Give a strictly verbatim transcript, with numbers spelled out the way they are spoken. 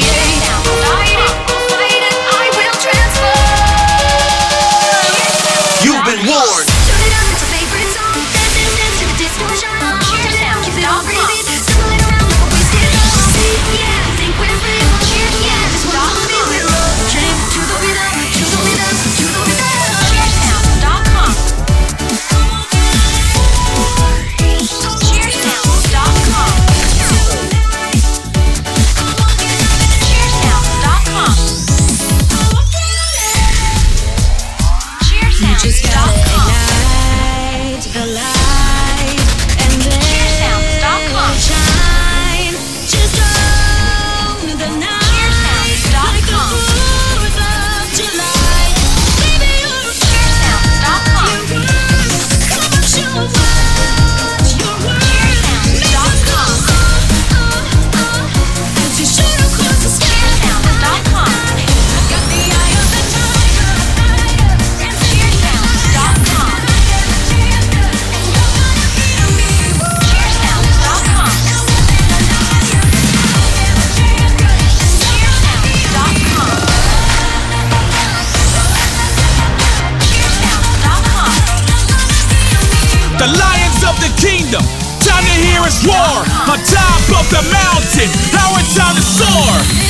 create. Fight it, I will transfer. You've been warned. Turn it up, it's a favorite song. Dance, dance, dance to the distortion. Cheers now, keep it all breathing. Circling around like a wasted love. See, yeah, think we're free. Cheers, yeah, this one's gonna be with love. Drink to the rhythm, to the rhythm, to the rhythm. cheers sound dot com. cheers sound dot com. cheers sound dot com. cheers You just sound gotta dot com. ignite the light and then cheers sound dot com. shine. Just own the night cheers sound dot like the com. fourth of July. Baby, you're cheers sound dot com. Come on, show what you're worth. cheers sound dot com. Cause you should have crossed the sky. cheers sound dot com. Got the eye of the tiger. cheers sound dot com. cheers sound dot com. The lions of the kingdom, time to hear us roar. On top of the mountain, our time to soar.